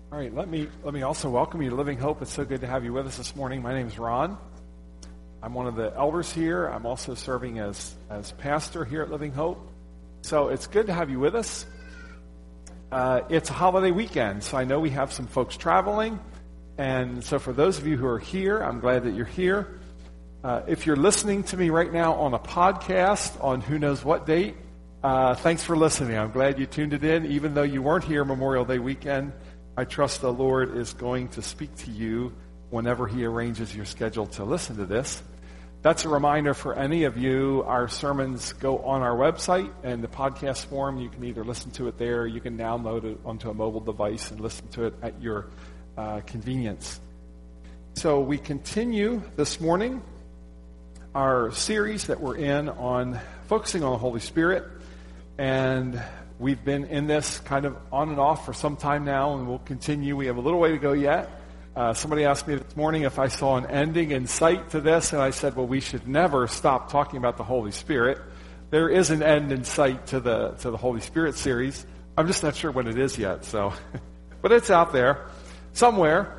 All right, let me also welcome you to Living Hope. It's so good to have you with us this morning. My name is Ron. I'm one of the elders here. I'm also serving as pastor here at Living Hope. So it's good to have you with us. It's a holiday weekend, so I know we have some folks traveling. And so for those of you who are here, I'm glad that you're here. If you're listening to me right now on a podcast on who knows what date, thanks for listening. I'm glad you tuned it in, even though you weren't here Memorial Day weekend. I trust the Lord is going to speak to you whenever He arranges your schedule to listen to this. That's a reminder for any of you. Our sermons go on our website in the podcast form. You can either listen to it there, or you can download it onto a mobile device and listen to it at your convenience. So we continue this morning our series that we're in on focusing on the Holy Spirit. And we've been in this kind of on and off for some time now, and we'll continue. We have a little way to go yet. Somebody asked me this morning if I saw an ending in sight to this, and I said, well, we should never stop talking about the Holy Spirit. There is an end in sight to the Holy Spirit series. I'm just not sure when it is yet, so but it's out there somewhere.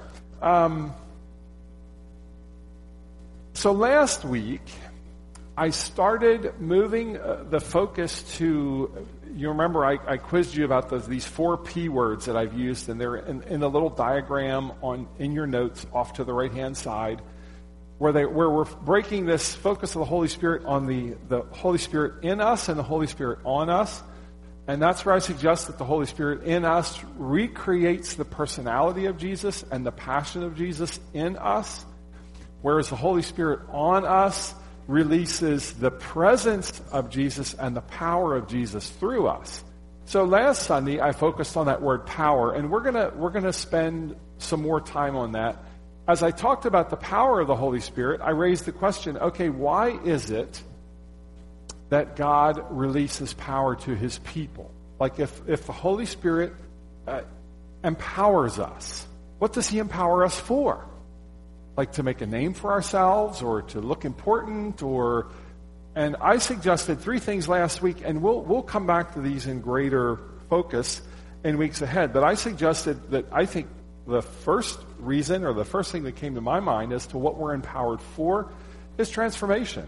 So last week, I started moving the focus to, you remember I quizzed you about these 4 P words that I've used, and they're in the little diagram in your notes off to the right-hand side, where we're breaking this focus of the Holy Spirit on the Holy Spirit in us and the Holy Spirit on us. And that's where I suggest that the Holy Spirit in us recreates the personality of Jesus and the passion of Jesus in us, whereas the Holy Spirit on us releases the presence of Jesus and the power of Jesus through us. So last Sunday I focused on that word power, and we're gonna spend some more time on that. As I talked about the power of the Holy Spirit, I raised the question, okay, why is it that God releases power to His people? Like if the Holy Spirit empowers us, what does He empower us for? Like to make a name for ourselves, or to look important, and I suggested 3 things last week, and we'll come back to these in greater focus in weeks ahead. But I suggested that I think the first reason, or the first thing that came to my mind as to what we're empowered for, is transformation.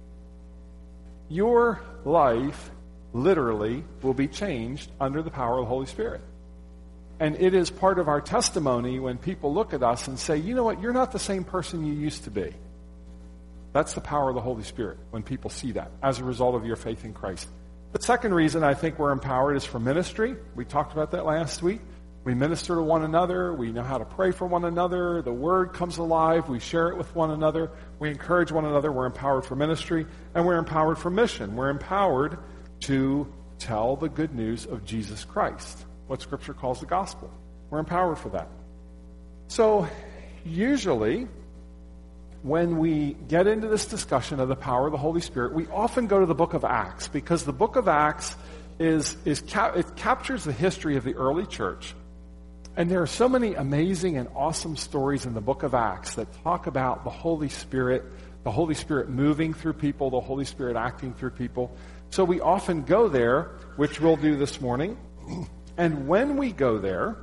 Your life literally will be changed under the power of the Holy Spirit. And it is part of our testimony when people look at us and say, you know what, you're not the same person you used to be. That's the power of the Holy Spirit when people see that as a result of your faith in Christ. The second reason I think we're empowered is for ministry. We talked about that last week. We minister to one another. We know how to pray for one another. The Word comes alive. We share it with one another. We encourage one another. We're empowered for ministry, and we're empowered for mission. We're empowered to tell the good news of Jesus Christ, what Scripture calls the gospel. We're empowered for that. So usually when we get into this discussion of the power of the Holy Spirit, we often go to the book of Acts, because the book of Acts it captures the history of the early church. And there are so many amazing and awesome stories in the book of Acts that talk about the Holy Spirit moving through people, the Holy Spirit acting through people. So we often go there, which we'll do this morning. And when we go there,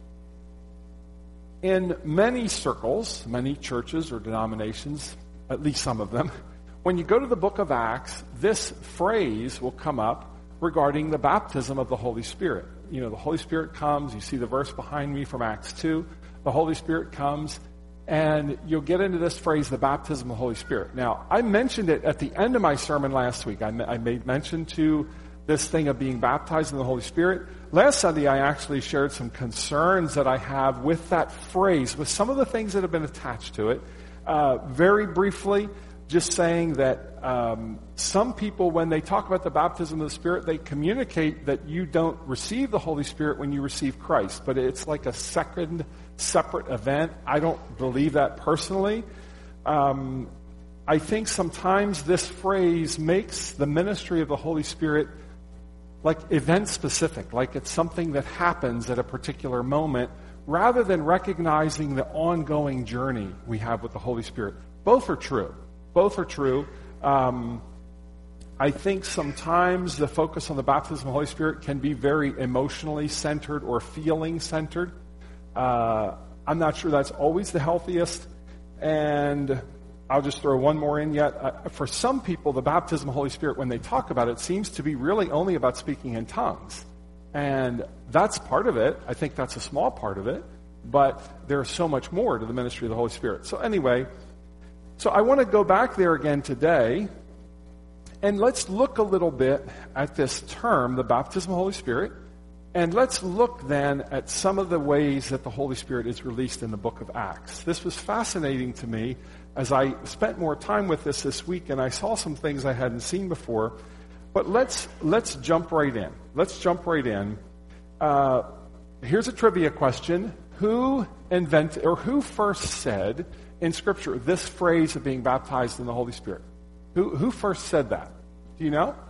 in many circles, many churches or denominations, at least some of them, when you go to the book of Acts, this phrase will come up regarding the baptism of the Holy Spirit. You know, the Holy Spirit comes. You see the verse behind me from Acts 2. The Holy Spirit comes, and you'll get into this phrase, the baptism of the Holy Spirit. Now, I mentioned it at the end of my sermon last week. I made mention to this thing of being baptized in the Holy Spirit. Last Sunday, I actually shared some concerns that I have with that phrase, with some of the things that have been attached to it. Very briefly, just saying that some people, when they talk about the baptism of the Spirit, they communicate that you don't receive the Holy Spirit when you receive Christ, but it's like a second separate event. I don't believe that personally. I think sometimes this phrase makes the ministry of the Holy Spirit like event-specific, like it's something that happens at a particular moment, rather than recognizing the ongoing journey we have with the Holy Spirit. Both are true. Both are true. I think sometimes the focus on the baptism of the Holy Spirit can be very emotionally centered or feeling centered. I'm not sure that's always the healthiest. And I'll just throw one more in yet. For some people, the baptism of the Holy Spirit, when they talk about it, seems to be really only about speaking in tongues. And that's part of it. I think that's a small part of it. But there's so much more to the ministry of the Holy Spirit. So anyway, so I want to go back there again today. And let's look a little bit at this term, the baptism of the Holy Spirit. And let's look then at some of the ways that the Holy Spirit is released in the book of Acts. This was fascinating to me as I spent more time with this week, and I saw some things I hadn't seen before. But let's jump right in. Let's jump right in. Here's a trivia question. Who invented, or who first said in Scripture this phrase of being baptized in the Holy Spirit? Who first said that? Do you know?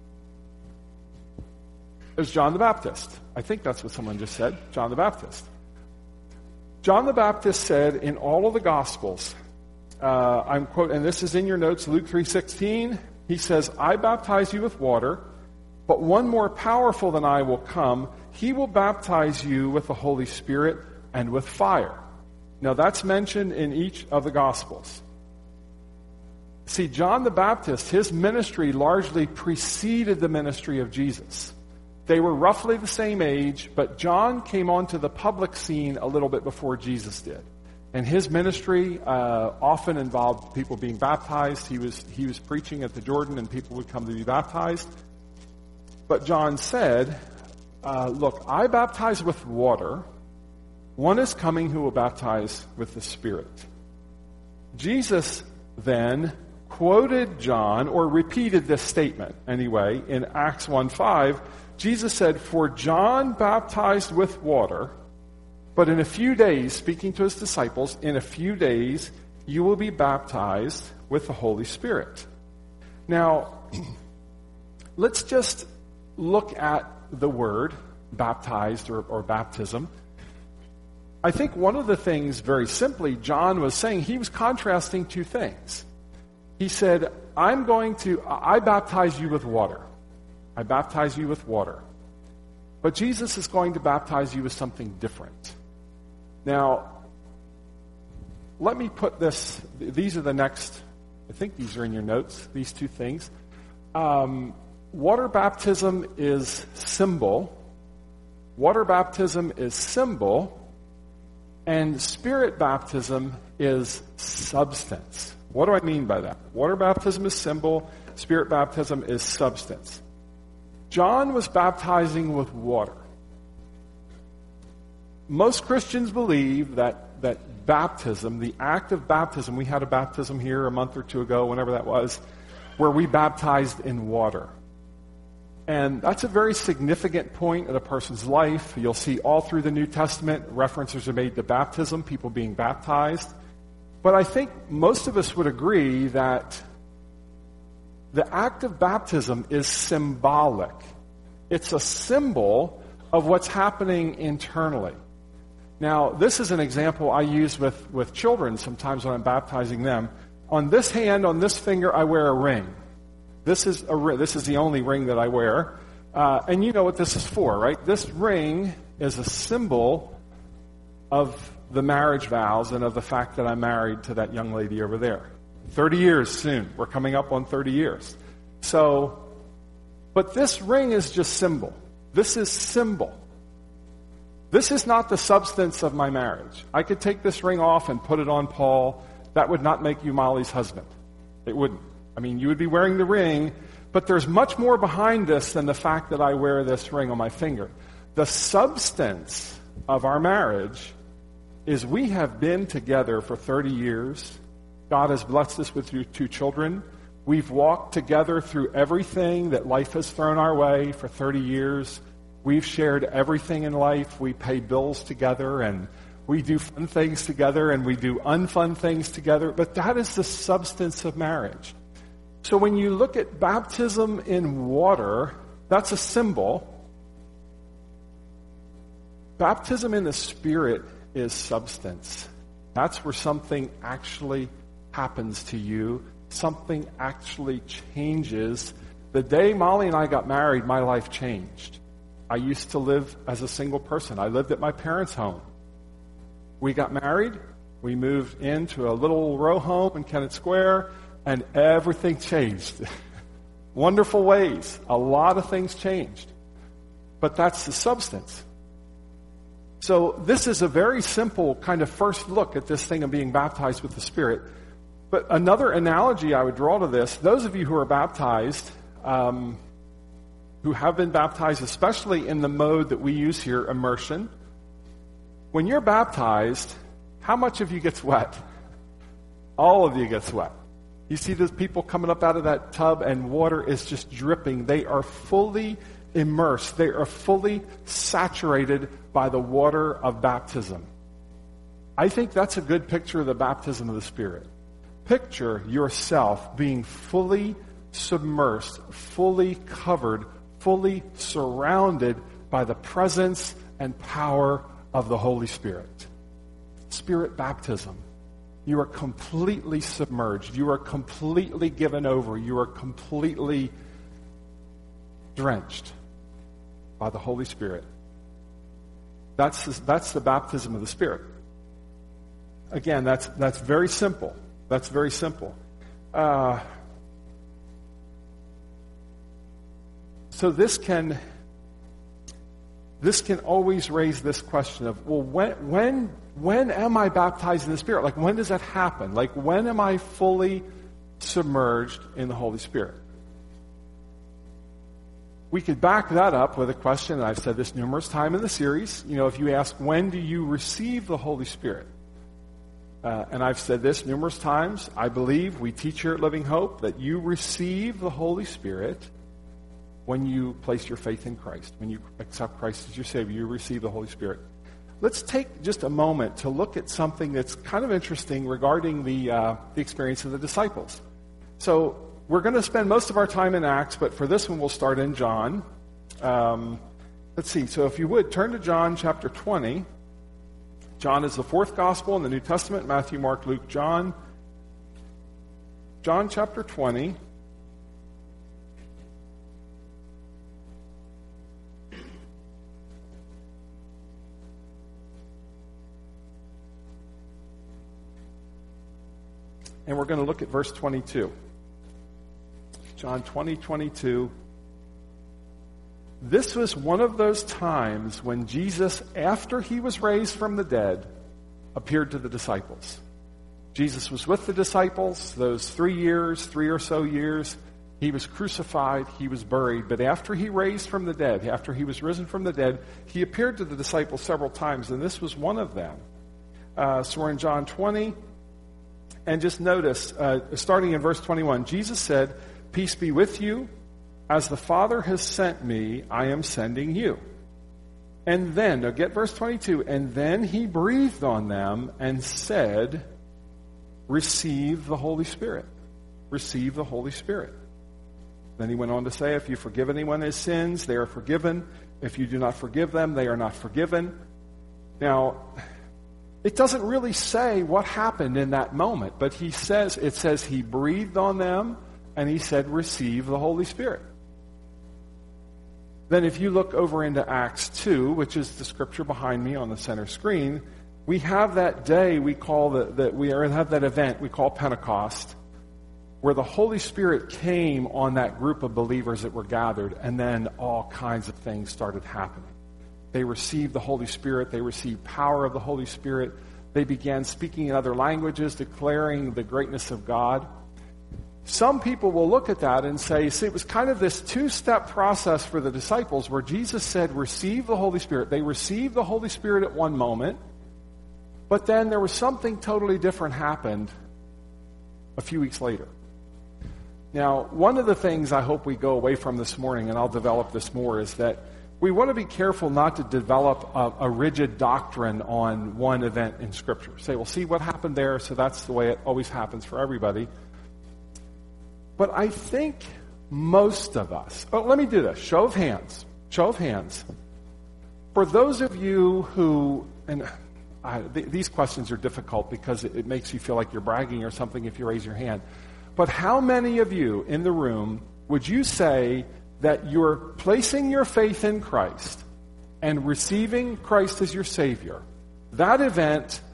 It was John the Baptist. I think that's what someone just said. John the Baptist. John the Baptist said in all of the Gospels, I'm quoting, and this is in your notes, Luke 3:16. He says, I baptize you with water, but one more powerful than I will come. He will baptize you with the Holy Spirit and with fire. Now that's mentioned in each of the Gospels. See, John the Baptist, his ministry largely preceded the ministry of Jesus. They were roughly the same age, but John came onto the public scene a little bit before Jesus did. And his ministry often involved people being baptized. He was preaching at the Jordan, and people would come to be baptized. But John said, look, I baptize with water. One is coming who will baptize with the Spirit. Jesus then quoted John, or repeated this statement anyway, in Acts 1:5. Jesus said, for John baptized with water, but in a few days, speaking to his disciples, in a few days you will be baptized with the Holy Spirit. Now, let's just look at the word baptized or baptism. I think one of the things, very simply, John was saying, he was contrasting two things. He said, I baptize you with water. I baptize you with water. But Jesus is going to baptize you with something different. Now, let me put this, these are the next, I think these are in your notes, these two things. Water baptism is symbol. Water baptism is symbol. And Spirit baptism is substance. What do I mean by that? Water baptism is symbol. Spirit baptism is substance. John was baptizing with water. Most Christians believe that baptism, the act of baptism, we had a baptism here a month or two ago, whenever that was, where we baptized in water. And that's a very significant point in a person's life. You'll see all through the New Testament, references are made to baptism, people being baptized. But I think most of us would agree that the act of baptism is symbolic. It's a symbol of what's happening internally. Now, this is an example I use with children sometimes when I'm baptizing them. On this hand, on this finger, I wear a ring. This is the only ring that I wear. And you know what this is for, right? This ring is a symbol of the marriage vows and of the fact that I'm married to that young lady over there. 30 years soon. We're coming up on 30 years. So, but this ring is just symbol. This is symbol. This is not the substance of my marriage. I could take this ring off and put it on Paul. That would not make you Molly's husband. It wouldn't. I mean, you would be wearing the ring, but there's much more behind this than the fact that I wear this ring on my finger. The substance of our marriage is we have been together for 30 years. God has blessed us with 2 children. We've walked together through everything that life has thrown our way for 30 years. We've shared everything in life. We pay bills together, and we do fun things together, and we do unfun things together. But that is the substance of marriage. So when you look at baptism in water, that's a symbol. Baptism in the Spirit is substance. That's where something actually happens to you. Something actually changes. The day Molly and I got married, my life changed. I used to live as a single person. I lived at my parents' home. We got married. We moved into a little row home in Kennett Square, and everything changed. Wonderful ways. A lot of things changed. But that's the substance. So this is a very simple kind of first look at this thing of being baptized with the Spirit. But another analogy I would draw to this, those of you who are baptized, who have been baptized, especially in the mode that we use here, immersion, when you're baptized, how much of you gets wet? All of you gets wet. You see those people coming up out of that tub and water is just dripping. They are fully immersed. They are fully saturated by the water of baptism. I think that's a good picture of the baptism of the Spirit. Picture yourself being fully submersed, fully covered, fully surrounded by the presence and power of the Holy Spirit. Spirit baptism. You are completely submerged. You are completely given over. You are completely drenched by the Holy Spirit. That's the baptism of the Spirit. Again, that's very simple. That's very simple. So this can always raise this question of, well, when am I baptized in the Spirit? Like, when does that happen? Like, when am I fully submerged in the Holy Spirit? We could back that up with a question, and I've said this numerous times in the series. You know, if you ask, when do you receive the Holy Spirit? And I've said this numerous times. I believe we teach here at Living Hope that you receive the Holy Spirit when you place your faith in Christ. When you accept Christ as your Savior, you receive the Holy Spirit. Let's take just a moment to look at something that's kind of interesting regarding the experience of the disciples. So we're going to spend most of our time in Acts, but for this one we'll start in John. Let's see. So if you would, turn to John chapter 20. John is the fourth gospel in the New Testament. Matthew, Mark, Luke, John. John chapter 20. And we're going to look at verse 22. John 20:22. This was one of those times when Jesus, after he was raised from the dead, appeared to the disciples. Jesus was with the disciples those 3 or so years. He was crucified, he was buried. But after he raised from the dead, after he was risen from the dead, he appeared to the disciples several times, and this was one of them. So we're in John 20. And just notice, starting in verse 21, Jesus said, "Peace be with you. As the Father has sent me, I am sending you." And then, now get verse 22, and then he breathed on them and said, "Receive the Holy Spirit." Receive the Holy Spirit. Then he went on to say, "If you forgive anyone his sins, they are forgiven. If you do not forgive them, they are not forgiven." Now, it doesn't really say what happened in that moment, but it says he breathed on them and he said, "Receive the Holy Spirit." Then if you look over into Acts 2, which is the scripture behind me on the center screen, we have that day we have that event we call Pentecost, where the Holy Spirit came on that group of believers that were gathered, and then all kinds of things started happening. They received the Holy Spirit. They received power of the Holy Spirit. They began speaking in other languages, declaring the greatness of God. Some people will look at that and say, see, it was kind of this two-step process for the disciples where Jesus said, receive the Holy Spirit. They received the Holy Spirit at one moment, but then there was something totally different happened a few weeks later. Now, one of the things I hope we go away from this morning, and I'll develop this more, is that we want to be careful not to develop a rigid doctrine on one event in Scripture. Say, well, see what happened there, so that's the way it always happens for everybody. But I think most of us... Oh, let me do this. Show of hands. Show of hands. For those of you who... and these questions are difficult because it makes you feel like you're bragging or something if you raise your hand. But how many of you in the room would you say that you're placing your faith in Christ and receiving Christ as your Savior? That event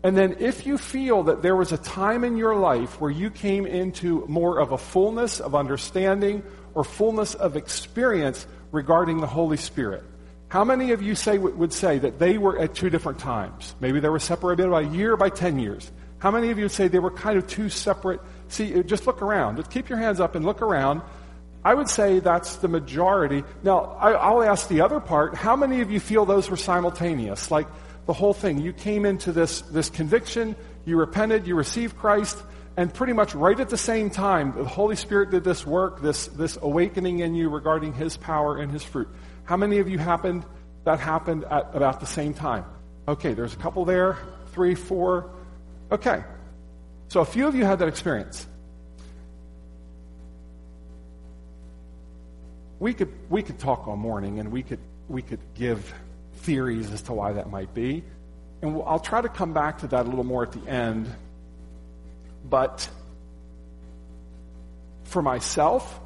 And then if you feel that there was a time in your life where you came into more of a fullness of understanding or fullness of experience regarding the Holy Spirit, how many of you would say that they were at two different times? Maybe they were separated by a year or by 10 years. How many of you would say they were kind of two separate? See, just look around. Just keep your hands up and look around. I would say that's the majority. Now, I'll ask the other part. How many of you feel those were simultaneous? Like the whole thing. You came into this conviction, you repented, you received Christ, and pretty much right at the same time, the Holy Spirit did this work, this awakening in you regarding His power and His fruit. How many of you happened at about the same time? Okay, there's a couple there, 3, 4. Okay. So a few of you had that experience. We could talk all morning, and we could give theories as to why that might be. And I'll try to come back to that a little more at the end. But for myself,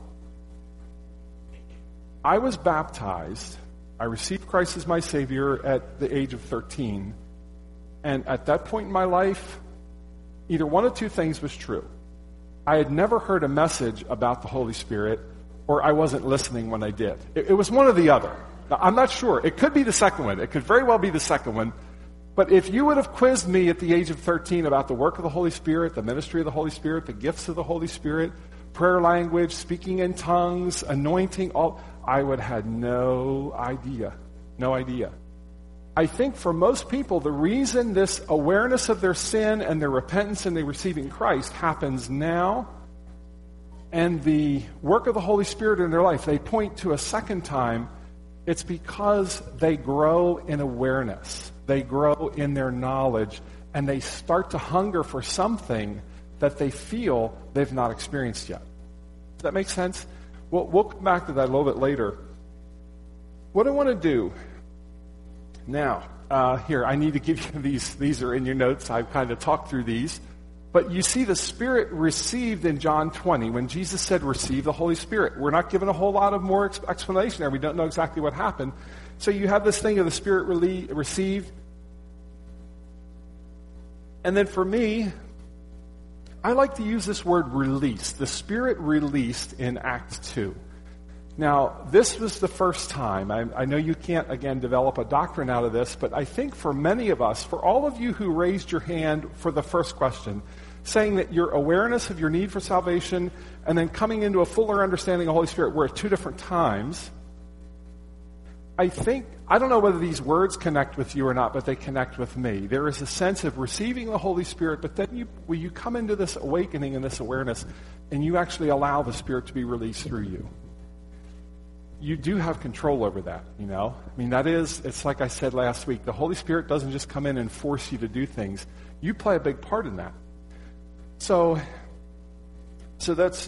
I was baptized. I received Christ as my Savior at the age of 13. And at that point in my life, either one of two things was true. I had never heard a message about the Holy Spirit, or I wasn't listening when I did. It was one or the other. Now, I'm not sure. It could be the second one. It could very well be the second one. But if you would have quizzed me at the age of 13 about the work of the Holy Spirit, the ministry of the Holy Spirit, the gifts of the Holy Spirit, prayer language, speaking in tongues, anointing, I would have had no idea. No idea. I think for most people, the reason this awareness of their sin and their repentance and their receiving Christ happens now, and the work of the Holy Spirit in their life, they point to a second time, it's because they grow in awareness. They grow in their knowledge, and they start to hunger for something that they feel they've not experienced yet. Does that make sense? We'll come back to that a little bit later. What I want to do now, here, I need to give you these. These are in your notes. I've kind of talked through these. But you see the Spirit received in John 20 when Jesus said, receive the Holy Spirit. We're not given a whole lot of more explanation there. We don't know exactly what happened. So you have this thing of the Spirit received. And then for me, I like to use this word released. The Spirit released in Acts 2. Now, this was the first time. I know you can't, again, develop a doctrine out of this, but I think for many of us, for all of you who raised your hand for the first question, saying that your awareness of your need for salvation and then coming into a fuller understanding of the Holy Spirit were at two different times, I don't know whether these words connect with you or not, but they connect with me. There is a sense of receiving the Holy Spirit, but then you come into this awakening and this awareness, and you actually allow the Spirit to be released through you. You do have control over that, you know? I mean, it's like I said last week, the Holy Spirit doesn't just come in and force you to do things. You play a big part in that. So those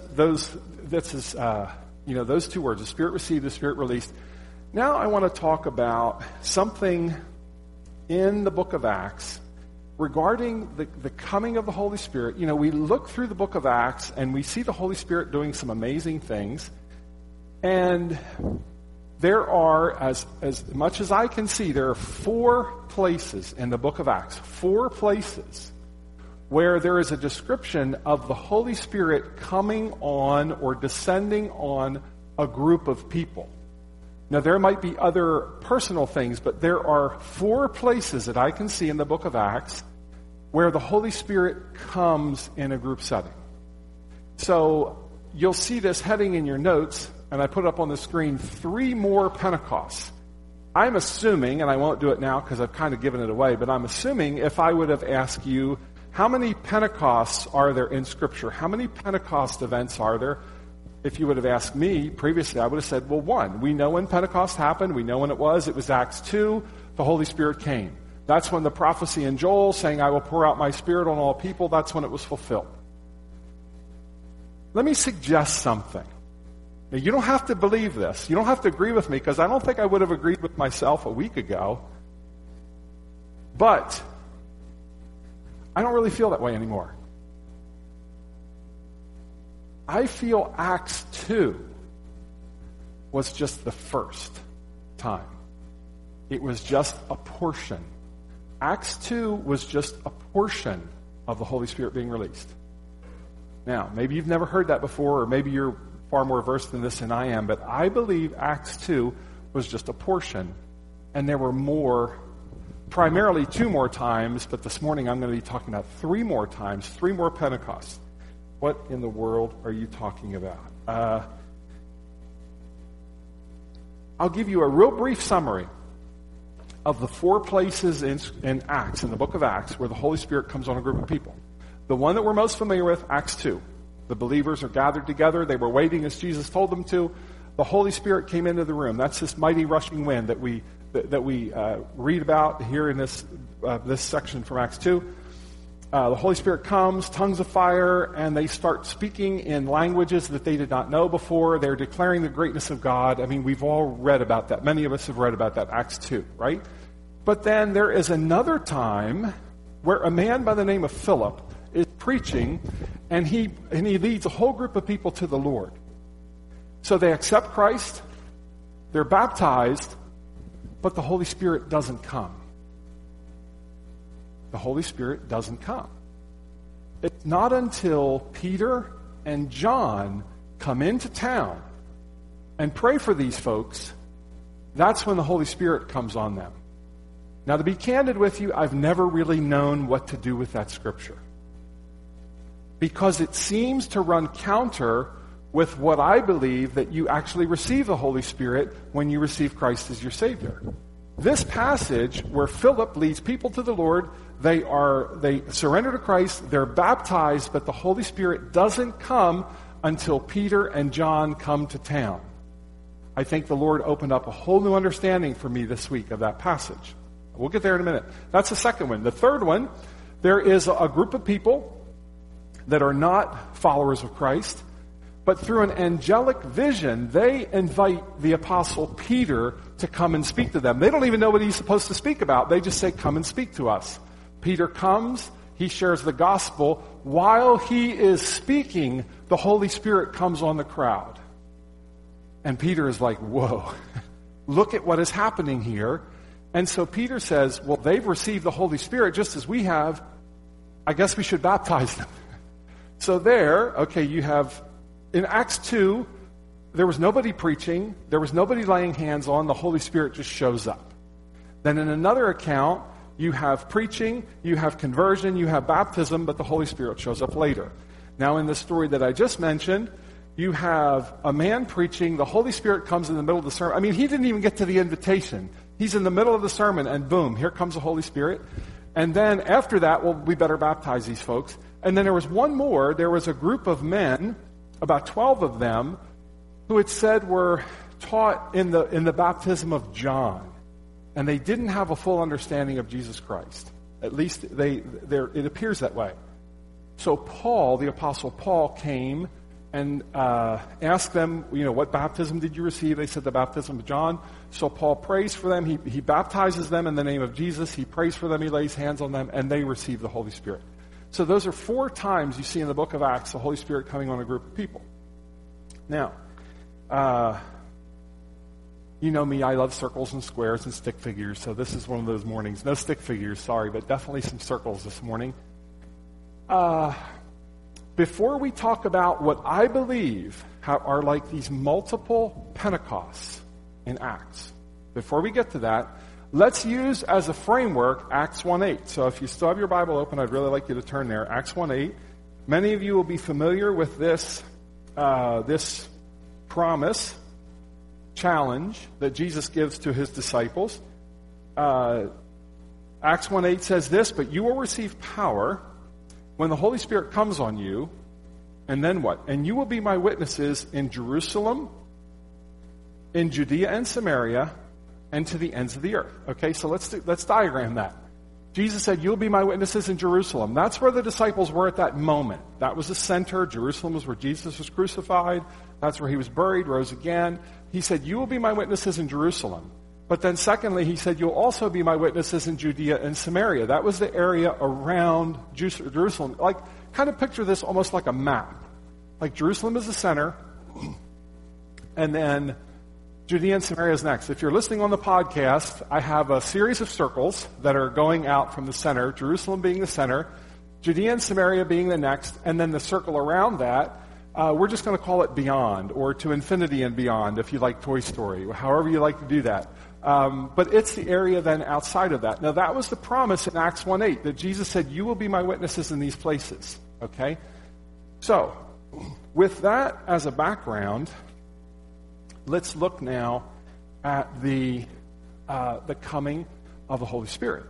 two words, the Spirit received, the Spirit released. Now I want to talk about something in the book of Acts regarding the coming of the Holy Spirit. You know, we look through the book of Acts and we see the Holy Spirit doing some amazing things. And there are, as much as I can see, there are 4 places in the book of Acts, 4 places where there is a description of the Holy Spirit coming on or descending on a group of people. Now, there might be other personal things, but there are 4 places that I can see in the book of Acts where the Holy Spirit comes in a group setting. So you'll see this heading in your notes, and I put up on the screen 3 more Pentecosts. I'm assuming, and I won't do it now because I've kind of given it away, but I'm assuming if I would have asked you, how many Pentecosts are there in Scripture? How many Pentecost events are there? If you would have asked me previously, I would have said, well, 1. We know when Pentecost happened. We know when it was. It was Acts 2. The Holy Spirit came. That's when the prophecy in Joel saying, I will pour out my Spirit on all people, that's when it was fulfilled. Let me suggest something. Now, you don't have to believe this. You don't have to agree with me, because I don't think I would have agreed with myself a week ago. But I don't really feel that way anymore. I feel Acts 2 was just the first time. It was just a portion. Acts 2 was just a portion of the Holy Spirit being released. Now, maybe you've never heard that before, or maybe you're far more versed in this than I am, but I believe Acts 2 was just a portion, and there were more, primarily 2 more times, but this morning I'm going to be talking about 3 more times, 3 more Pentecosts. What in the world are you talking about? I'll give you a real brief summary of the 4 places in Acts, in the book of Acts, where the Holy Spirit comes on a group of people. The one that we're most familiar with, Acts 2. The believers are gathered together. They were waiting as Jesus told them to. The Holy Spirit came into the room. That's this mighty rushing wind that we read about here in this section from Acts 2. The Holy Spirit comes, tongues of fire, and they start speaking in languages that they did not know before. They're declaring the greatness of God. I mean, we've all read about that. Many of us have read about that, Acts 2, right? But then there is another time where a man by the name of Philip is preaching, and he leads a whole group of people to the Lord. So they accept Christ, they're baptized, but the Holy Spirit doesn't come. The Holy Spirit doesn't come. It's not until Peter and John come into town and pray for these folks, that's when the Holy Spirit comes on them. Now, to be candid with you, I've never really known what to do with that scripture, because it seems to run counter with what I believe, that you actually receive the Holy Spirit when you receive Christ as your Savior. This passage where Philip leads people to the Lord, they surrender to Christ, they're baptized, but the Holy Spirit doesn't come until Peter and John come to town. I think the Lord opened up a whole new understanding for me this week of that passage. We'll get there in a minute. That's the second one. The third one, there is a group of people that are not followers of Christ, but through an angelic vision, they invite the Apostle Peter to come and speak to them. They don't even know what he's supposed to speak about. They just say, come and speak to us. Peter comes, he shares the gospel. While he is speaking, the Holy Spirit comes on the crowd. And Peter is like, whoa, look at what is happening here. And so Peter says, well, they've received the Holy Spirit just as we have. I guess we should baptize them. So you have, in Acts 2, there was nobody preaching, there was nobody laying hands on, the Holy Spirit just shows up. Then in another account, you have preaching, you have conversion, you have baptism, but the Holy Spirit shows up later. Now in the story that I just mentioned, you have a man preaching, the Holy Spirit comes in the middle of the sermon. I mean, he didn't even get to the invitation. He's in the middle of the sermon, and boom, here comes the Holy Spirit. And then after that, well, we better baptize these folks. And then there was one more. There was a group of men, about 12 of them, who it said were taught in the baptism of John. And they didn't have a full understanding of Jesus Christ. At least it appears that way. So Paul, the Apostle Paul, came and asked them, what baptism did you receive? They said the baptism of John. So Paul prays for them. He baptizes them in the name of Jesus. He prays for them. He lays hands on them, and they receive the Holy Spirit. So those are 4 times you see in the book of Acts the Holy Spirit coming on a group of people. Now, you know me, I love circles and squares and stick figures, so this is one of those mornings. No stick figures, sorry, but definitely some circles this morning. Before we talk about what I believe are like these multiple Pentecosts in Acts, before we get to that, let's use as a framework Acts 1:8. So if you still have your Bible open, I'd really like you to turn there. Acts 1:8. Many of you will be familiar with this promise, challenge that Jesus gives to his disciples. Acts 1:8 says this, but you will receive power when the Holy Spirit comes on you, and then what? And you will be my witnesses in Jerusalem, in Judea and Samaria, and to the ends of the earth. Okay, so let's diagram that. Jesus said, you'll be my witnesses in Jerusalem. That's where the disciples were at that moment. That was the center. Jerusalem was where Jesus was crucified. That's where he was buried, rose again. He said, you will be my witnesses in Jerusalem. But then secondly, he said, you'll also be my witnesses in Judea and Samaria. That was the area around Jerusalem. Like, kind of picture this almost like a map. Like Jerusalem is the center, and then Judea and Samaria is next. If you're listening on the podcast, I have a series of circles that are going out from the center, Jerusalem being the center, Judea and Samaria being the next, and then the circle around that, we're just going to call it beyond, or to infinity and beyond, if you like Toy Story, however you like to do that. But it's the area then outside of that. Now, that was the promise in Acts 1:8, that Jesus said, you will be my witnesses in these places. Okay? So, with that as a background, let's look now at the coming of the Holy Spirit.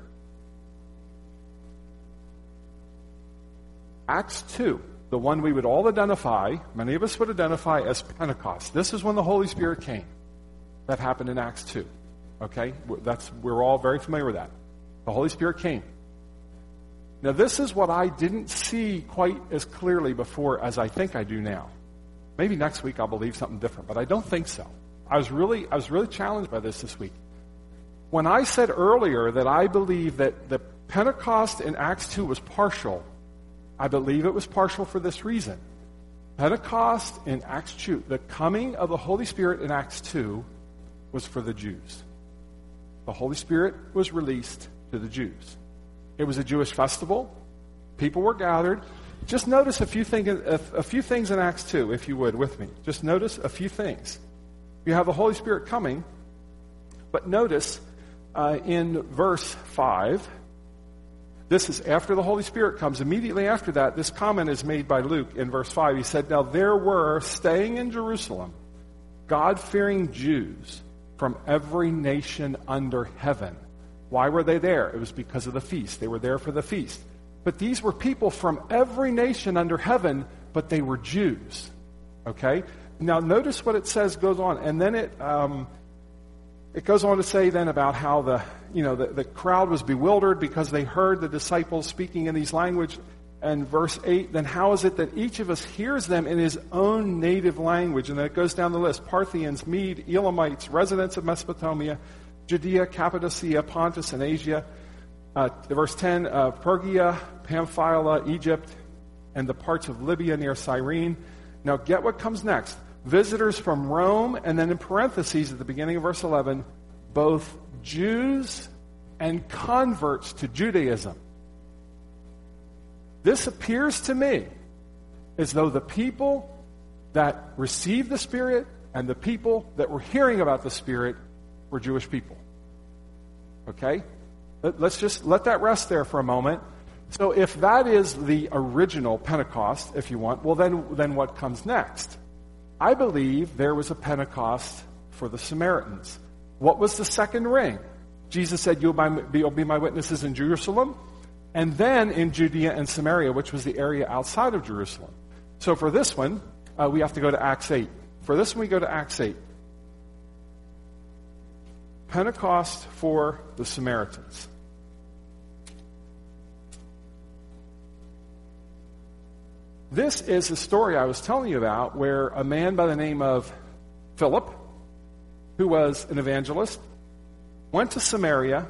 Acts 2, the one we would all identify, many of us would identify as Pentecost. This is when the Holy Spirit came. That happened in Acts 2. Okay? We're all very familiar with that. The Holy Spirit came. Now, this is what I didn't see quite as clearly before as I think I do now. Maybe next week I'll believe something different, but I don't think so. I was really challenged by this week. When I said earlier that I believe that the Pentecost in Acts 2 was partial, I believe it was partial for this reason. Pentecost in Acts 2, the coming of the Holy Spirit in Acts 2 was for the Jews. The Holy Spirit was released to the Jews. It was a Jewish festival. People were gathered. Just notice a few things in Acts 2, if you would, with me. Just notice a few things. You have the Holy Spirit coming, but notice in verse 5, this is after the Holy Spirit comes. Immediately after that, this comment is made by Luke in verse 5. He said, now there were, staying in Jerusalem, God-fearing Jews from every nation under heaven. Why were they there? It was because of the feast. They were there for the feast. But these were people from every nation under heaven, but they were Jews. Okay? Now notice what it says goes on. And then it goes on to say then about how the crowd was bewildered because they heard the disciples speaking in these language. And verse 8, then how is it that each of us hears them in his own native language? And then it goes down the list. Parthians, Mede, Elamites, residents of Mesopotamia, Judea, Cappadocia, Pontus, and Asia. Verse 10, Phrygia, Pamphylia, Egypt, and the parts of Libya near Cyrene. Now get what comes next. Visitors from Rome, and then in parentheses at the beginning of verse 11, both Jews and converts to Judaism. This appears to me as though the people that received the Spirit and the people that were hearing about the Spirit were Jewish people. Okay? Let's just let that rest there for a moment. So if that is the original Pentecost, if you want, well then what comes next? I believe there was a Pentecost for the Samaritans. What was the second ring? Jesus said, you'll be my witnesses in Jerusalem, and then in Judea and Samaria, which was the area outside of Jerusalem. So for this one, we have to go to Acts 8. For this one, we go to Acts 8. Pentecost for the Samaritans. This is the story I was telling you about where a man by the name of Philip, who was an evangelist, went to Samaria.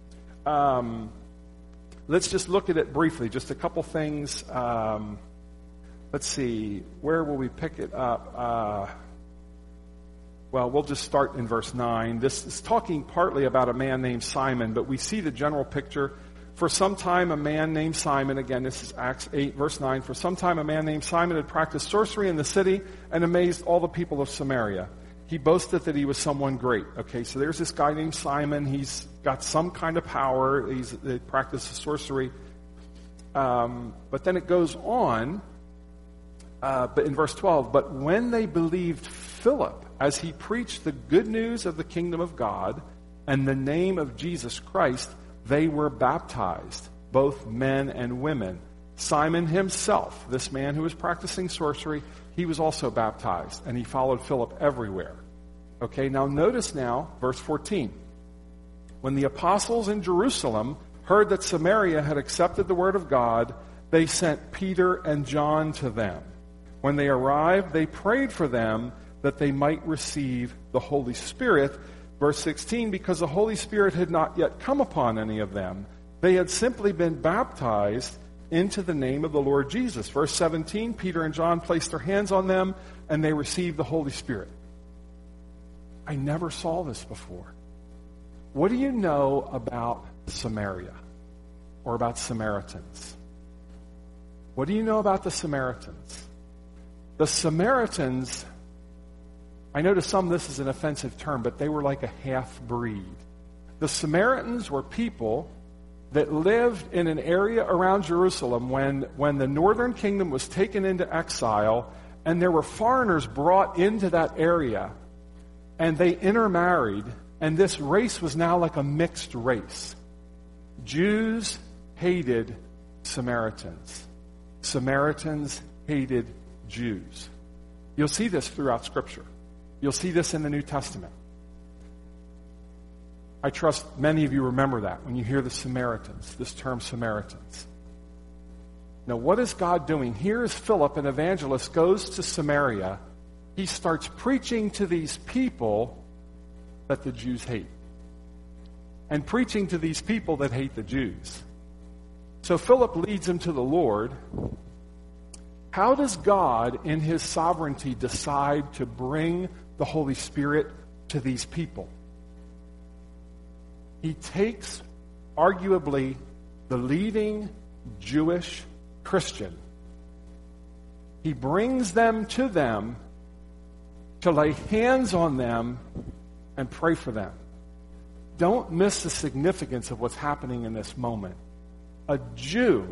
Let's just look at it briefly, just a couple things. Let's see, where will we pick it up? Well, we'll just start in verse 9. This is talking partly about a man named Simon, but we see the general picture. For some time, a man named Simon, again, this is Acts 8, verse 9. For some time, a man named Simon had practiced sorcery in the city and amazed all the people of Samaria. He boasted that he was someone great. Okay, so there's this guy named Simon. He's got some kind of power. He practices sorcery. But then it goes on, but in verse 12, but when they believed Philip, as he preached the good news of the kingdom of God and the name of Jesus Christ, they were baptized, both men and women. Simon himself, this man who was practicing sorcery, he was also baptized, and he followed Philip everywhere. Okay, now notice now, verse 14. When the apostles in Jerusalem heard that Samaria had accepted the word of God, they sent Peter and John to them. When they arrived, they prayed for them that they might receive the Holy Spirit. Verse 16, because the Holy Spirit had not yet come upon any of them. They had simply been baptized into the name of the Lord Jesus. Verse 17, Peter and John placed their hands on them, and they received the Holy Spirit. I never saw this before. What do you know about Samaria or about Samaritans? What do you know about the Samaritans? The Samaritans, I know to some this is an offensive term, but they were like a half-breed. The Samaritans were people that lived in an area around Jerusalem when the northern kingdom was taken into exile, and there were foreigners brought into that area, and they intermarried, and this race was now like a mixed race. Jews hated Samaritans. Samaritans hated Jews. You'll see this throughout Scripture. You'll see this in the New Testament. I trust many of you remember that when you hear the Samaritans, this term Samaritans. Now, what is God doing? Here is Philip, an evangelist, goes to Samaria. He starts preaching to these people that the Jews hate, and preaching to these people that hate the Jews. So Philip leads him to the Lord. How does God, in his sovereignty, decide to bring the Holy Spirit to these people? He takes, arguably, the leading Jewish Christian. He brings them to lay hands on them and pray for them. Don't miss the significance of what's happening in this moment. A Jew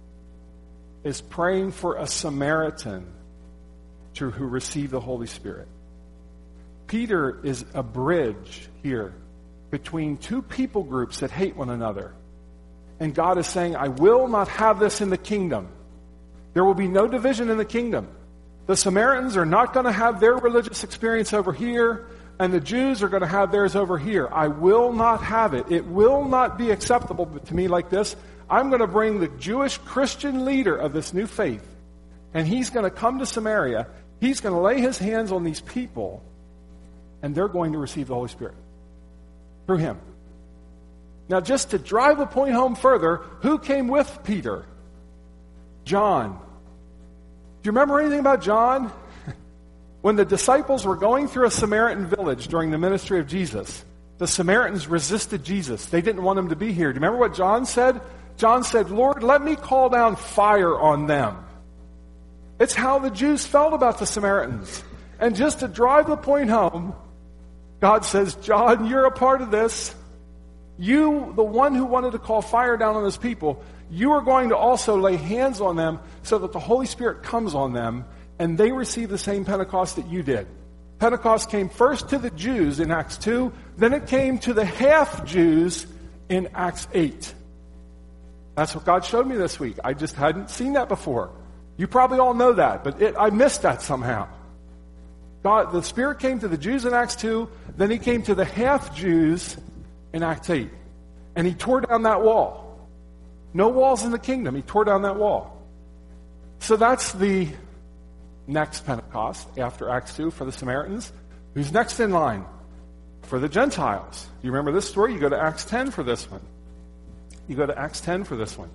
is praying for a Samaritan who received the Holy Spirit. Peter is a bridge here between two people groups that hate one another. And God is saying, I will not have this in the kingdom. There will be no division in the kingdom. The Samaritans are not going to have their religious experience over here, and the Jews are going to have theirs over here. I will not have it. It will not be acceptable to me like this. I'm going to bring the Jewish Christian leader of this new faith, and he's going to come to Samaria. He's going to lay his hands on these people, and they're going to receive the Holy Spirit through him. Now, just to drive the point home further, who came with Peter? John. Do you remember anything about John? When the disciples were going through a Samaritan village during the ministry of Jesus, the Samaritans resisted Jesus. They didn't want him to be here. Do you remember what John said? John said, Lord, let me call down fire on them. It's how the Jews felt about the Samaritans. And just to drive the point home, God says, John, you're a part of this. You, the one who wanted to call fire down on his people, you are going to also lay hands on them so that the Holy Spirit comes on them and they receive the same Pentecost that you did. Pentecost came first to the Jews in Acts 2, then it came to the half-Jews in Acts 8. That's what God showed me this week. I just hadn't seen that before. You probably all know that, but I missed that somehow. The Spirit came to the Jews in Acts 2, then he came to the half-Jews in Acts 8. And he tore down that wall. No walls in the kingdom. He tore down that wall. So that's the next Pentecost after Acts 2 for the Samaritans. Who's next in line? For the Gentiles. You remember this story? You go to Acts 10 for this one. You go to Acts 10 for this one.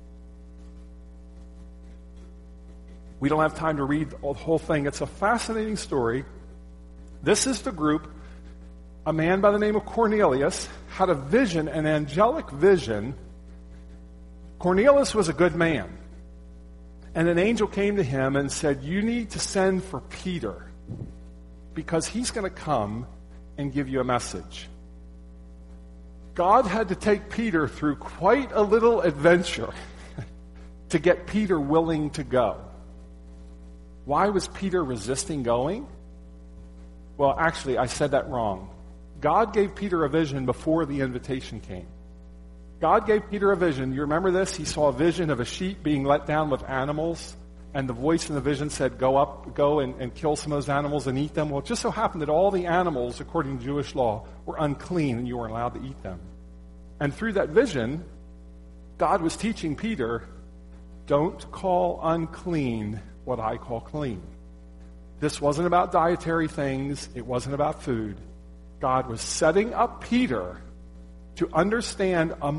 We don't have time to read the whole thing. It's a fascinating story. This is the group. A man by the name of Cornelius had a vision, an angelic vision. Cornelius was a good man. And an angel came to him and said, you need to send for Peter because he's going to come and give you a message. God had to take Peter through quite a little adventure to get Peter willing to go. Why was Peter resisting going? Well, actually, I said that wrong. God gave Peter a vision before the invitation came. God gave Peter a vision. You remember this? He saw a vision of a sheep being let down with animals, and the voice in the vision said, go and kill some of those animals and eat them. Well, it just so happened that all the animals, according to Jewish law, were unclean, and you weren't allowed to eat them. And through that vision, God was teaching Peter, don't call unclean what I call clean. This wasn't about dietary things. It wasn't about food. God was setting up Peter to understand a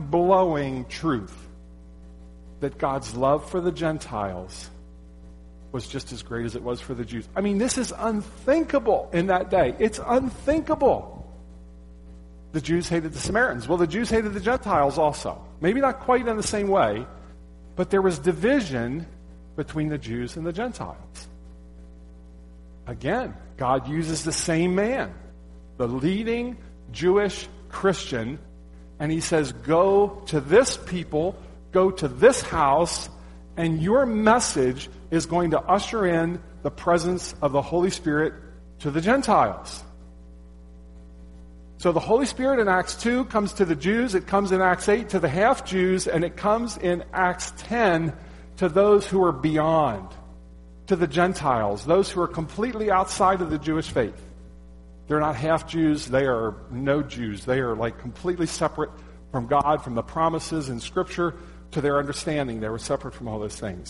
mind-blowing truth that God's love for the Gentiles was just as great as it was for the Jews. I mean, this is unthinkable in that day. It's unthinkable. The Jews hated the Samaritans. Well, the Jews hated the Gentiles also. Maybe not quite in the same way, but there was division between the Jews and the Gentiles. Again, God uses the same man, the leading Jewish Christian, and he says, go to this people, go to this house, and your message is going to usher in the presence of the Holy Spirit to the Gentiles. So the Holy Spirit in Acts 2 comes to the Jews, it comes in Acts 8 to the half-Jews, and it comes in Acts 10 to those who are beyond, to the Gentiles, those who are completely outside of the Jewish faith. They're not half-Jews, they are no Jews. They are like completely separate from God, from the promises in Scripture, to their understanding. They were separate from all those things.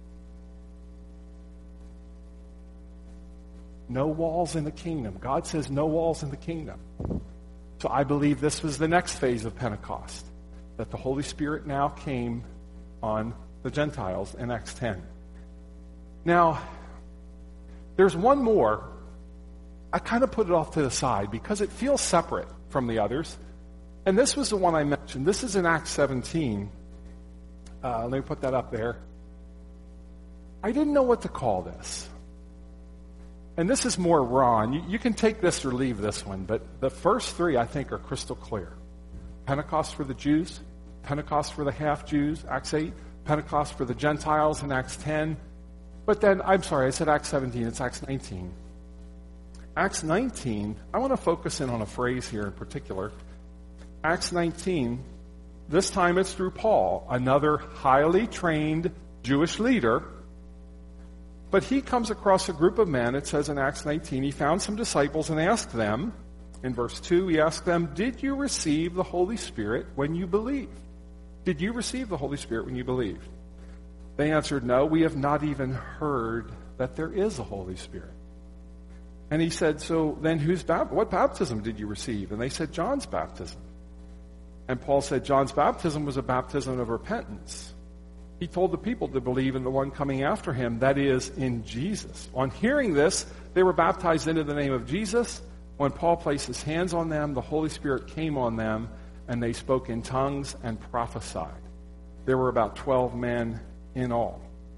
No walls in the kingdom. God says no walls in the kingdom. So I believe this was the next phase of Pentecost, that the Holy Spirit now came on the Gentiles in Acts 10. Now, there's one more. I kind of put it off to the side because it feels separate from the others. And this was the one I mentioned. This is in Acts 17. Let me put that up there. I didn't know what to call this. And this is more Ron. You can take this or leave this one, but the first three, I think, are crystal clear. Pentecost for the Jews, Pentecost for the half-Jews, Acts 8, Pentecost for the Gentiles in Acts 10. But then, I'm sorry, I said Acts 17, it's Acts 19. Acts 19, I want to focus in on a phrase here in particular. Acts 19, this time it's through Paul, another highly trained Jewish leader. But he comes across a group of men, it says in Acts 19, he found some disciples and asked them, in verse 2, he asked them, did you receive the Holy Spirit when you believed? Did you receive the Holy Spirit when you believed? They answered, no, we have not even heard that there is a Holy Spirit. And he said, so then what baptism did you receive? And they said, John's baptism. And Paul said, John's baptism was a baptism of repentance. He told the people to believe in the one coming after him, that is, in Jesus. On hearing this, they were baptized into the name of Jesus. When Paul placed his hands on them, the Holy Spirit came on them, and they spoke in tongues and prophesied. There were about 12 men in all.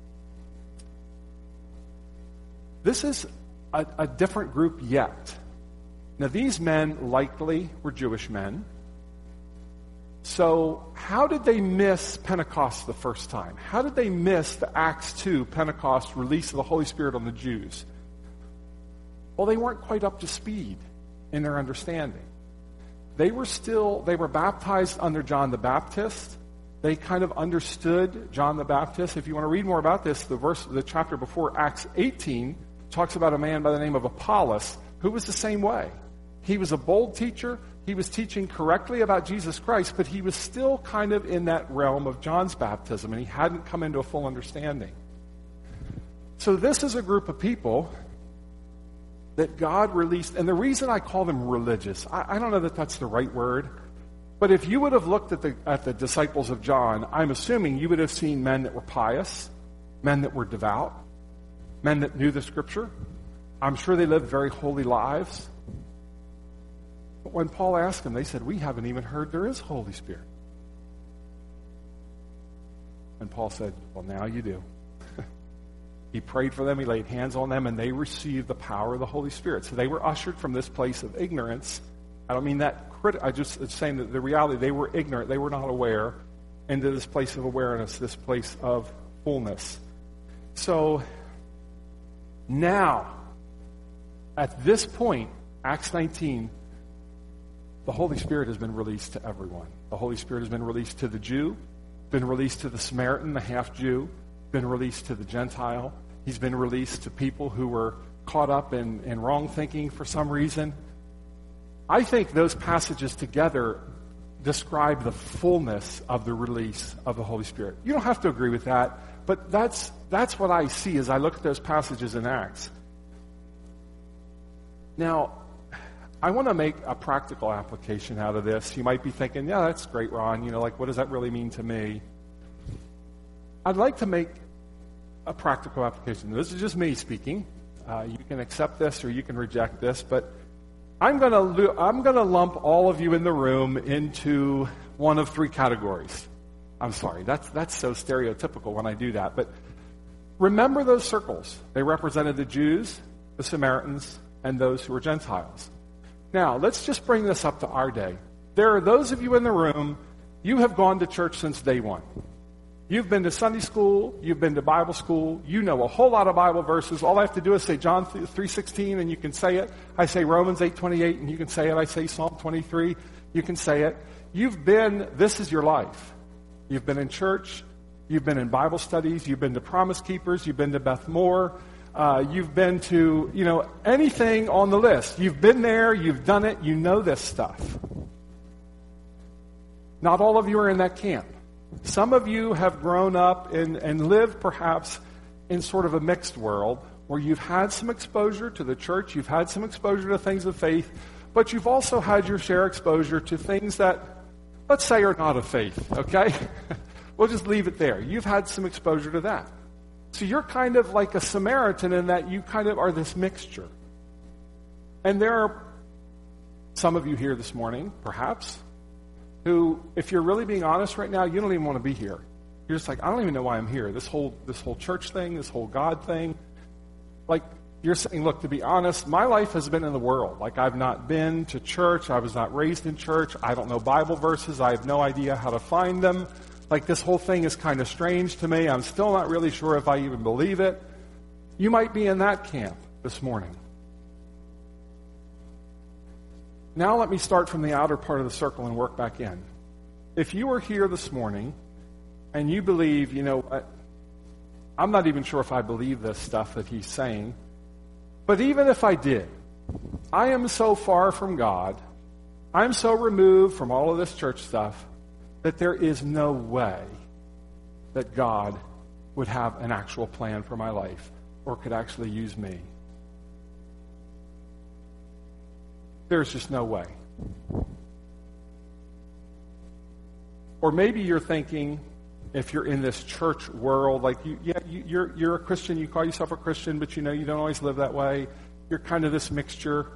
This is a different group yet. Now, these men likely were Jewish men. So how did they miss Pentecost the first time? How did they miss the Acts 2 Pentecost release of the Holy Spirit on the Jews? Well, they weren't quite up to speed in their understanding. They were baptized under John the Baptist. They kind of understood John the Baptist. If you want to read more about this, the chapter before Acts 18 talks about a man by the name of Apollos who was the same way. He was a bold teacher. He was teaching correctly about Jesus Christ, but he was still kind of in that realm of John's baptism, and he hadn't come into a full understanding. So this is a group of people that God released, and the reason I call them religious, I don't know that that's the right word, but if you would have looked at the disciples of John, I'm assuming you would have seen men that were pious, men that were devout, men that knew the Scripture. I'm sure they lived very holy lives. But when Paul asked them, they said, we haven't even heard there is Holy Spirit. And Paul said, well, now you do. He prayed for them, he laid hands on them, and they received the power of the Holy Spirit. So they were ushered from this place of ignorance. I don't mean that I just saying that the reality, they were ignorant, they were not aware, into this place of awareness, this place of fullness. So now, at this point, Acts 19, the Holy Spirit has been released to everyone. The Holy Spirit has been released to the Jew, been released to the Samaritan, the half-Jew, been released to the Gentile. He's been released to people who were caught up in wrong thinking for some reason. I think those passages together describe the fullness of the release of the Holy Spirit. You don't have to agree with that, but that's what I see as I look at those passages in Acts. Now, I want to make a practical application out of this. You might be thinking, yeah, that's great, Ron. What does that really mean to me? I'd like to make a practical application. This is just me speaking. You can accept this or you can reject this, but I'm going to lump all of you in the room into one of three categories. I'm sorry, that's so stereotypical when I do that, but remember those circles. They represented the Jews, the Samaritans, and those who were Gentiles. Now, let's just bring this up to our day. There are those of you in the room, you have gone to church since day one. You've been to Sunday school, you've been to Bible school, you know a whole lot of Bible verses. All I have to do is say John 3:16 and you can say it. I say Romans 8:28 and you can say it. I say Psalm 23, you can say it. This is your life. You've been in church, you've been in Bible studies, you've been to Promise Keepers, you've been to Beth Moore, you've been to, anything on the list. You've been there, you've done it, you know this stuff. Not all of you are in that camp. Some of you have grown up and lived perhaps in sort of a mixed world where you've had some exposure to the church, you've had some exposure to things of faith, but you've also had your share exposure to things that, let's say, are not of faith, okay? We'll just leave it there. You've had some exposure to that. So you're kind of like a Samaritan in that you kind of are this mixture. And there are some of you here this morning, perhaps, who, if you're really being honest right now, you don't even want to be here. You're just like, I don't even know why I'm here. This whole church thing, this whole God thing. Like, you're saying, look, to be honest, my life has been in the world. Like, I've not been to church. I was not raised in church. I don't know Bible verses. I have no idea how to find them. Like, this whole thing is kind of strange to me. I'm still not really sure if I even believe it. You might be in that camp this morning. Now let me start from the outer part of the circle and work back in. If you are here this morning and you believe, I'm not even sure if I believe this stuff that he's saying, but even if I did, I am so far from God, I'm so removed from all of this church stuff, that there is no way that God would have an actual plan for my life or could actually use me. There's just no way. Or maybe you're thinking, if you're in this church world, like you're a Christian, you call yourself a Christian, but you don't always live that way. You're kind of this mixture.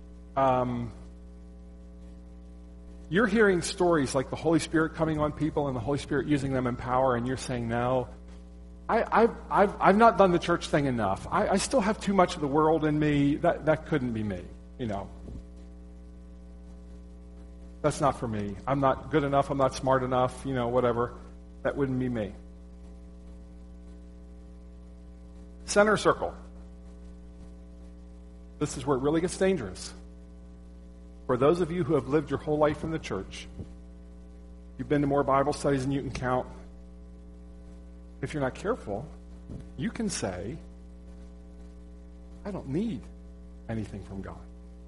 You're hearing stories like the Holy Spirit coming on people and the Holy Spirit using them in power, and you're saying, no, I've not done the church thing enough. I still have too much of the world in me. That couldn't be me, That's not for me. I'm not good enough. I'm not smart enough, whatever. That wouldn't be me. Center circle. This is where it really gets dangerous. For those of you who have lived your whole life in the church, you've been to more Bible studies than you can count. If you're not careful, you can say, I don't need anything from God.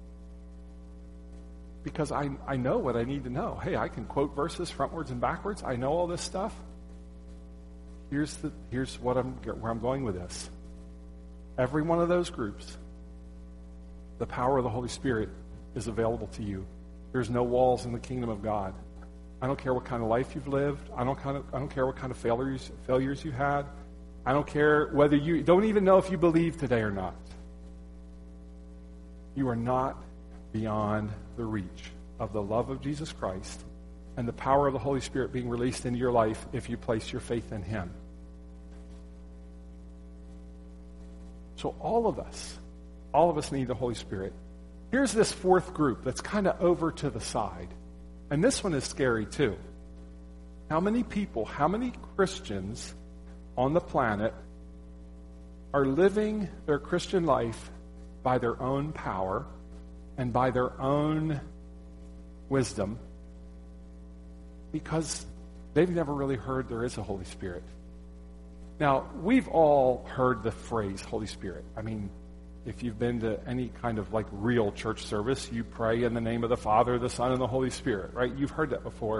Because I know what I need to know. Hey, I can quote verses frontwards and backwards. I know all this stuff. Here's where I'm going with this. Every one of those groups, the power of the Holy Spirit is available to you. There's no walls in the kingdom of God. I don't care what kind of life you've lived. I don't care what kind of failures you had. I don't care whether you don't even know if you believe today or not. You are not beyond the reach of the love of Jesus Christ and the power of the Holy Spirit being released into your life if you place your faith in Him. So all of us need the Holy Spirit. Here's this fourth group that's kind of over to the side. And this one is scary too. How many Christians on the planet are living their Christian life by their own power and by their own wisdom because they've never really heard there is a Holy Spirit? Now, we've all heard the phrase Holy Spirit. I mean, if you've been to any kind of like real church service, you pray in the name of the Father, the Son, and the Holy Spirit, right? You've heard that before.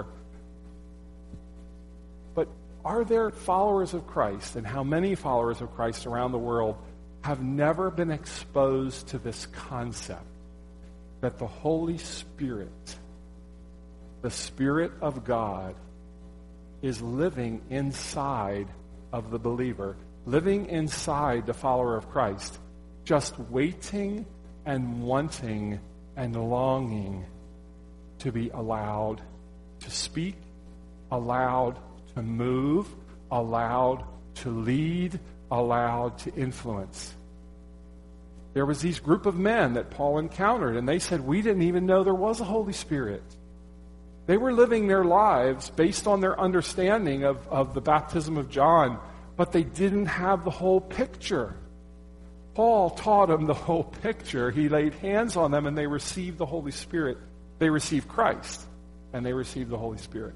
But are there followers of Christ, and how many followers of Christ around the world have never been exposed to this concept that the Holy Spirit, the Spirit of God, is living inside of the believer, living inside the follower of Christ, just waiting and wanting and longing to be allowed to speak, allowed to move, allowed to lead, allowed to influence. There was these group of men that Paul encountered, and they said, we didn't even know there was a Holy Spirit. They were living their lives based on their understanding of the baptism of John, but they didn't have the whole picture. Paul taught them the whole picture. He laid hands on them, and they received the Holy Spirit. They received Christ, and they received the Holy Spirit.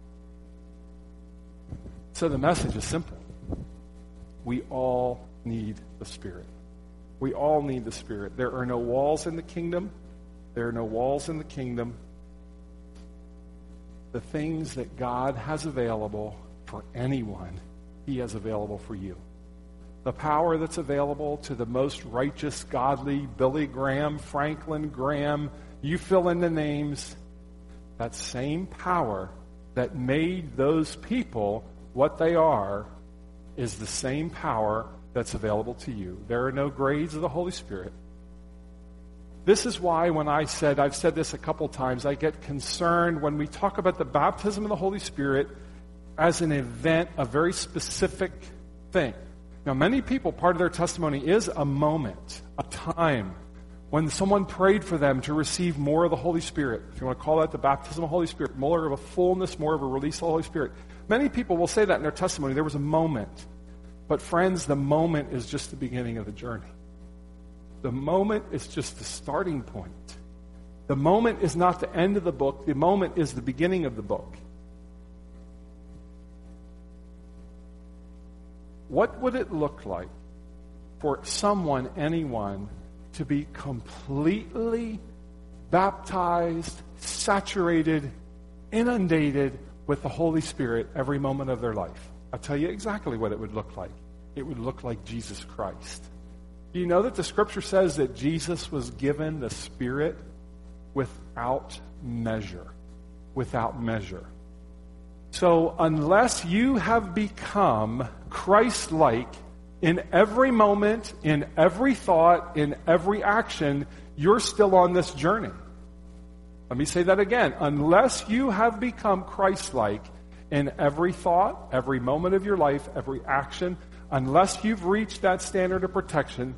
So the message is simple. We all need the Spirit. We all need the Spirit. There are no walls in the kingdom. There are no walls in the kingdom. The things that God has available for anyone, He has available for you. The power that's available to the most righteous, godly, Billy Graham, Franklin Graham, you fill in the names, that same power that made those people what they are is the same power that's available to you. There are no grades of the Holy Spirit. This is why when I've said this a couple times, I get concerned when we talk about the baptism of the Holy Spirit as an event, a very specific thing. Now, many people, part of their testimony is a moment, a time, when someone prayed for them to receive more of the Holy Spirit. If you want to call that the baptism of the Holy Spirit, more of a fullness, more of a release of the Holy Spirit. Many people will say that in their testimony. There was a moment. But friends, the moment is just the beginning of the journey. The moment is just the starting point. The moment is not the end of the book. The moment is the beginning of the book. What would it look like for someone, anyone, to be completely baptized, saturated, inundated with the Holy Spirit every moment of their life? I'll tell you exactly what it would look like. It would look like Jesus Christ. Do you know that the Scripture says that Jesus was given the Spirit without measure? Without measure. So unless you have become Christ-like in every moment, in every thought, in every action, you're still on this journey. Let me say that again. Unless you have become Christ-like in every thought, every moment of your life, every action, unless you've reached that standard of perfection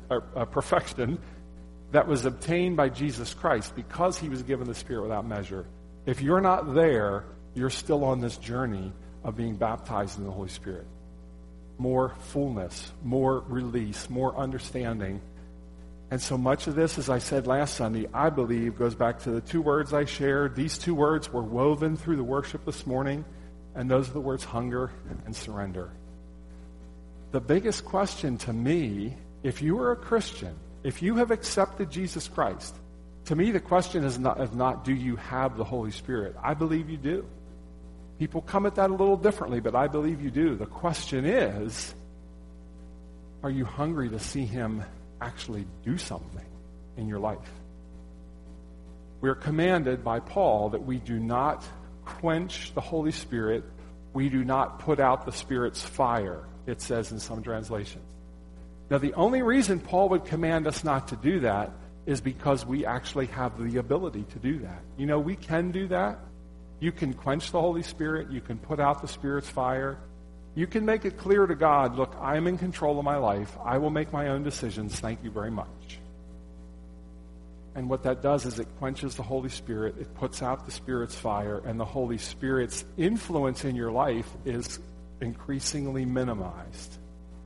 that was obtained by Jesus Christ because He was given the Spirit without measure, if you're not there, you're still on this journey of being baptized in the Holy Spirit. More fullness, more release, more understanding. And so much of this, as I said last Sunday, I believe goes back to the two words I shared. These two words were woven through the worship this morning, and those are the words hunger and surrender. The biggest question to me, if you are a Christian, if you have accepted Jesus Christ, to me the question is not do you have the Holy Spirit? I believe you do. People come at that a little differently, but I believe you do. The question is, are you hungry to see Him actually do something in your life? We are commanded by Paul that we do not quench the Holy Spirit. We do not put out the Spirit's fire, it says in some translations. Now, the only reason Paul would command us not to do that is because we actually have the ability to do that. You know, we can do that. You can quench the Holy Spirit. You can put out the Spirit's fire. You can make it clear to God, look, I'm in control of my life. I will make my own decisions. Thank you very much. And what that does is it quenches the Holy Spirit. It puts out the Spirit's fire. And the Holy Spirit's influence in your life is increasingly minimized.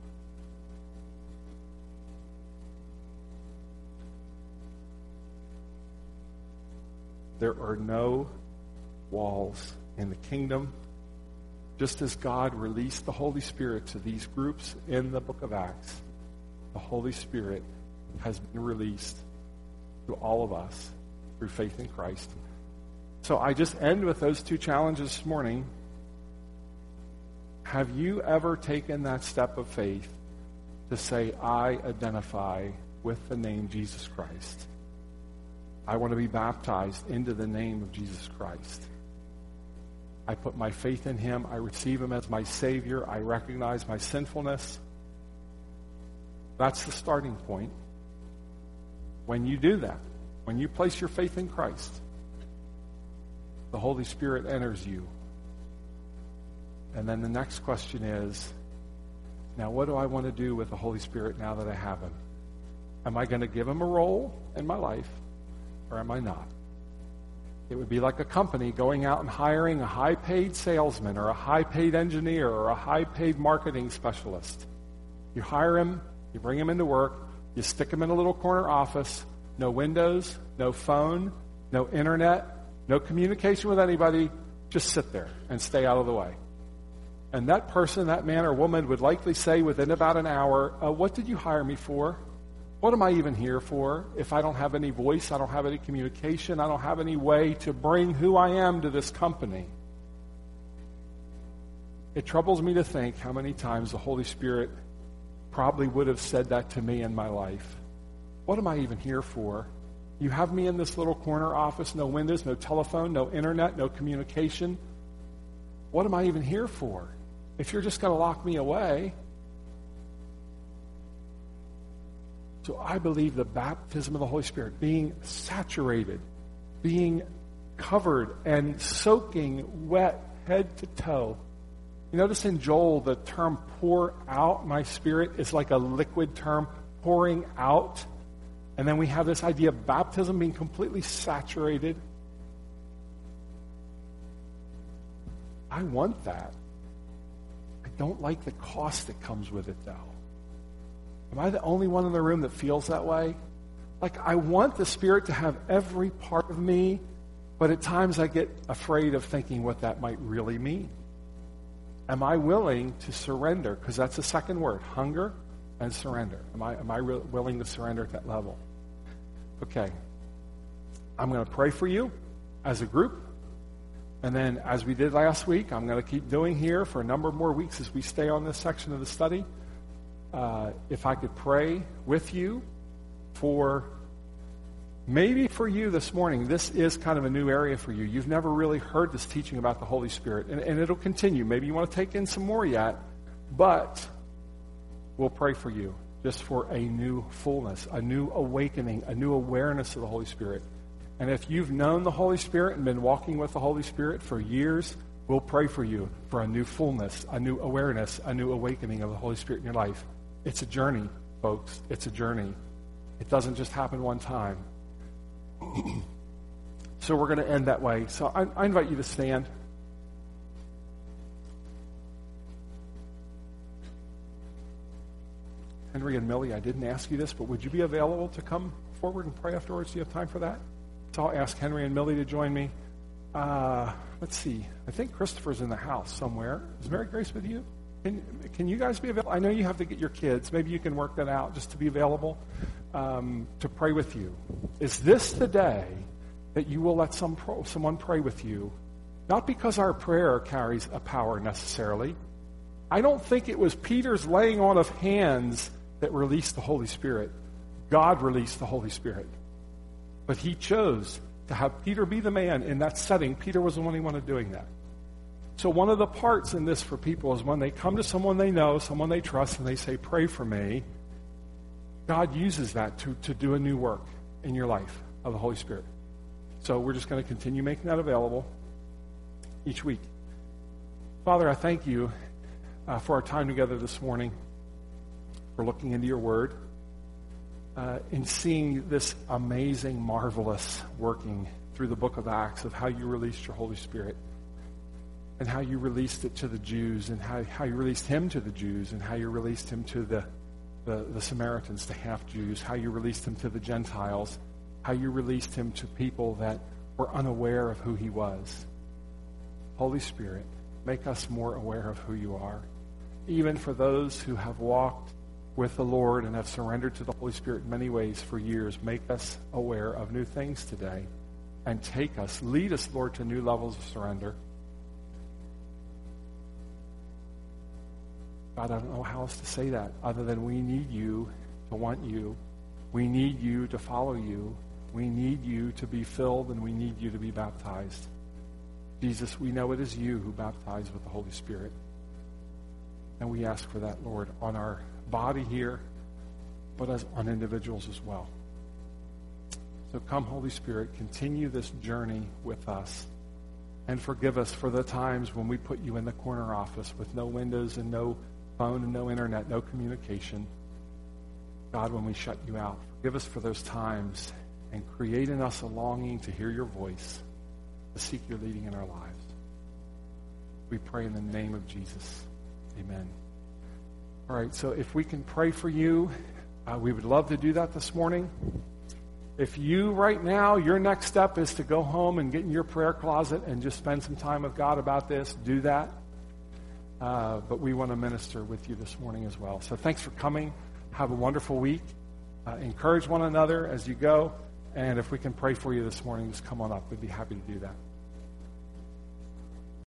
There are no walls in the kingdom. Just as God released the Holy Spirit to these groups in the book of Acts, the Holy Spirit has been released to all of us through faith in Christ. So I just end with those two challenges this morning. Have you ever taken that step of faith to say, I identify with the name Jesus Christ? I want to be baptized into the name of Jesus Christ. I put my faith in Him. I receive Him as my Savior. I recognize my sinfulness. That's the starting point. When you do that, when you place your faith in Christ, the Holy Spirit enters you. And then the next question is, now what do I want to do with the Holy Spirit now that I have him? Am I going to give him a role in my life, or am I not? It would be like a company going out and hiring a high-paid salesman or a high-paid engineer or a high-paid marketing specialist. You hire him, you bring him into work, you stick him in a little corner office, no windows, no phone, no internet, no communication with anybody, just sit there and stay out of the way. And that person, that man or woman, would likely say within about an hour, what did you hire me for? What am I even here for if I don't have any voice, I don't have any communication, I don't have any way to bring who I am to this company? It troubles me to think how many times the Holy Spirit probably would have said that to me in my life. What am I even here for? You have me in this little corner office, no windows, no telephone, no internet, no communication. What am I even here for? If you're just going to lock me away. So I believe the baptism of the Holy Spirit, being saturated, being covered and soaking wet head to toe. You notice in Joel, the term pour out my spirit is like a liquid term, pouring out. And then we have this idea of baptism being completely saturated. I want that. I don't like the cost that comes with it, though. Am I the only one in the room that feels that way? Like, I want the Spirit to have every part of me, but at times I get afraid of thinking what that might really mean. Am I willing to surrender? Because that's the second word, hunger and surrender. Am I willing to surrender at that level? Okay. I'm going to pray for you as a group. And then, as we did last week, I'm going to keep doing here for a number of more weeks as we stay on this section of the study. If I could pray with you maybe for you this morning, this is kind of a new area for you. You've never really heard this teaching about the Holy Spirit, and it'll continue. Maybe you want to take in some more yet, but we'll pray for you just for a new fullness, a new awakening, a new awareness of the Holy Spirit. And if you've known the Holy Spirit and been walking with the Holy Spirit for years, we'll pray for you for a new fullness, a new awareness, a new awakening of the Holy Spirit in your life. It's a journey, folks. It's a journey. It doesn't just happen one time. So we're going to end that way. So I invite you to stand. Henry and Millie, I didn't ask you this, but would you be available to come forward and pray afterwards? Do you have time for that? So I'll ask Henry and Millie to join me. Let's see. I think Christopher's in the house somewhere. Is Mary Grace with you? Can you guys be available? I know you have to get your kids. Maybe you can work that out just to be available to pray with you. Is this the day that you will let someone pray with you? Not because our prayer carries a power necessarily. I don't think it was Peter's laying on of hands that released the Holy Spirit. God released the Holy Spirit. But he chose to have Peter be the man in that setting. Peter was the one who wanted doing that. So one of the parts in this for people is when they come to someone they know, someone they trust, and they say, pray for me, God uses that to do a new work in your life of the Holy Spirit. So we're just going to continue making that available each week. Father, I thank you for our time together this morning, for looking into your word, in seeing this amazing, marvelous working through the book of Acts of how you released your Holy Spirit, and how you released it to the Jews, and how you released him to the Jews, and how you released him to the Samaritans, to half-Jews, how you released him to the Gentiles, how you released him to people that were unaware of who he was. Holy Spirit, make us more aware of who you are. Even for those who have walked with the Lord and have surrendered to the Holy Spirit in many ways for years, make us aware of new things today, and lead us, Lord, to new levels of surrender. God, I don't know how else to say that other than we need you to want you. We need you to follow you. We need you to be filled, and we need you to be baptized. Jesus, we know it is you who baptize with the Holy Spirit. And we ask for that, Lord, on our body here, but on individuals as well. So come, Holy Spirit, continue this journey with us. And forgive us for the times when we put you in the corner office with no windows and no phone and no internet, no communication. God, when we shut you out, forgive us for those times and create in us a longing to hear your voice, to seek your leading in our lives. We pray in the name of Jesus. Amen. All right, so if we can pray for you, we would love to do that this morning. If you right now, your next step is to go home and get in your prayer closet and just spend some time with God about this, do that. But we want to minister with you this morning as well. So thanks for coming. Have a wonderful week. Encourage one another as you go. And if we can pray for you this morning, just come on up. We'd be happy to do that.